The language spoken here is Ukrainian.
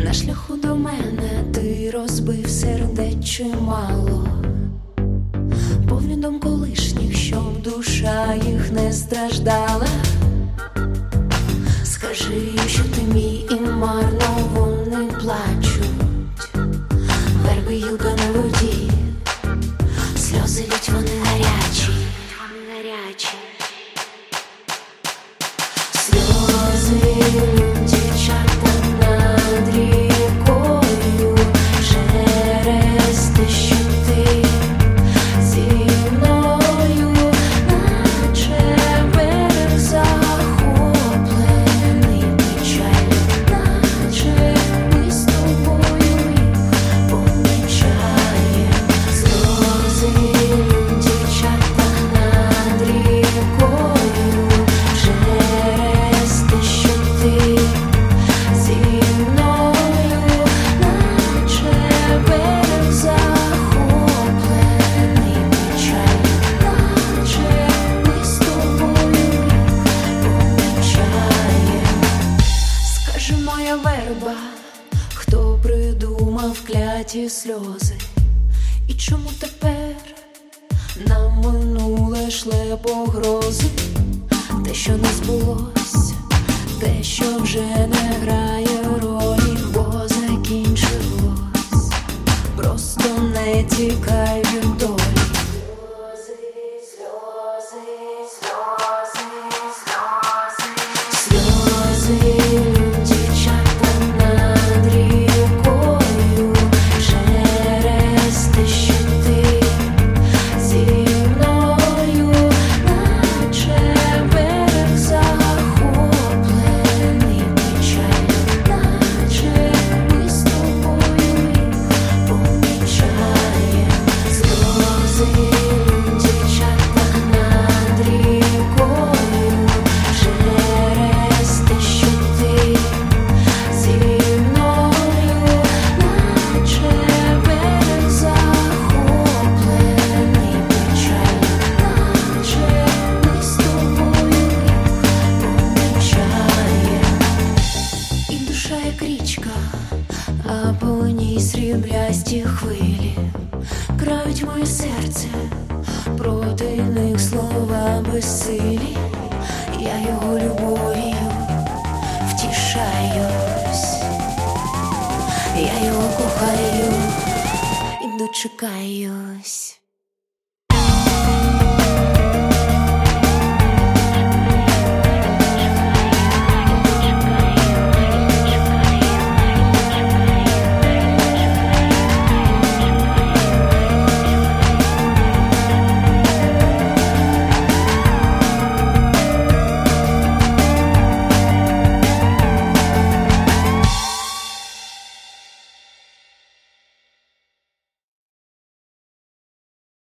На шляху до мене ти розбив сердець чимало, повний дом колишніх, щоб душа їх не страждала. Скажи, що ти мій, і марно вони плачуть. Верби, гілка на воді, сльози лють, вони гарячі, сльози лють, дівчата над рікою, через те, що ти зі мною, наче берег захоплений печаль, наче ми з тобою їх помічаєм. Сльози лють, дівчата над рікою, через те, що ти зі мною, наче берег захоплений печаль, наче ми з тобою їх помічаєм. Скажи, моя верба, хто придумав кляті сльози, і чому тепер нам минуле шле погрози? Те, що не збулось, те, що вже не грає ролі, бо закінчилось, просто не тікай від долі. Сльози лють, дівчата над рікою, через те, що ти зі мною, наче берег захоплений печаль, наче ми з тобою їх помічаєм. Сльози лють, дівчата над рікою, через те, що ти зі мною, наче берег захоплений печаль, наче ми з тобою їх помічаєм. І душа, як річка, а по ній сріблясті хвилі крають моє серце, проти них слова безсилі. Я його любов'ю втішаюсь, я його кохаю і дочекаюсь.